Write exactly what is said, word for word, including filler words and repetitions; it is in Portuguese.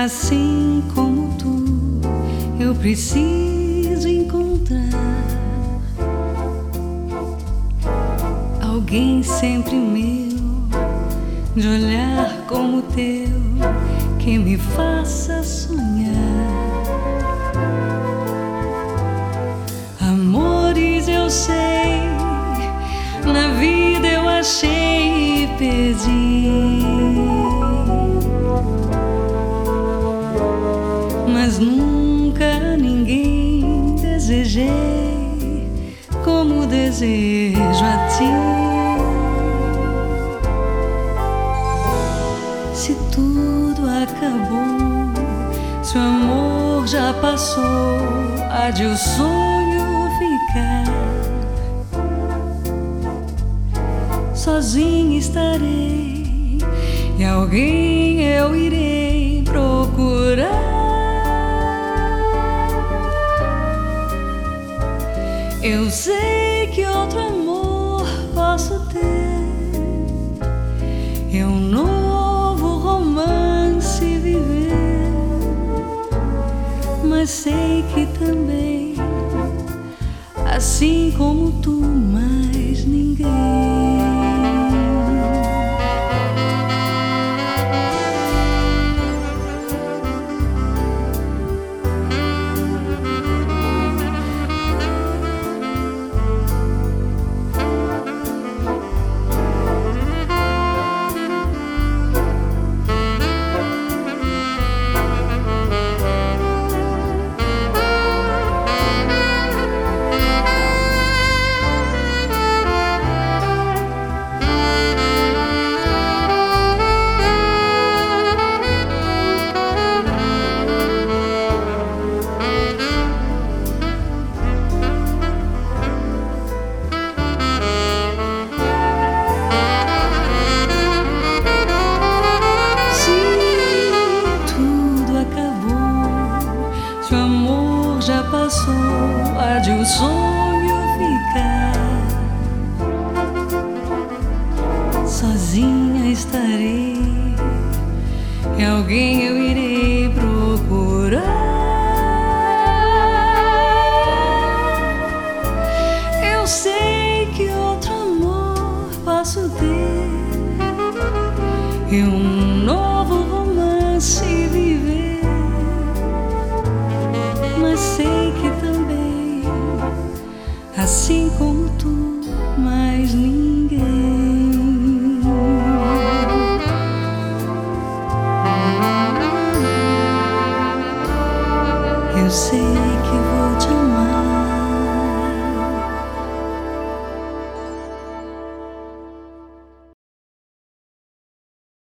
Assim como tu, eu preciso encontrar alguém sempre meu, de olhar como o teu, que me faça sonhar. Amores eu sei, na vida eu achei e perdi, mas nunca ninguém desejei como desejo a ti. Se tudo acabou, se o amor já passou, há de o sonho ficar. Sozinha estarei e alguém eu irei procurar. Eu sei que outro amor posso ter, e um novo romance viver, mas sei que também, assim como tu, mais ninguém. Já passou, há de o sonho ficar. Sozinha estarei e alguém eu irei procurar. Eu sei que outro amor posso ter e um novo romance viver, mas sei que também, assim como tu, mais ninguém. Eu sei que vou te amar.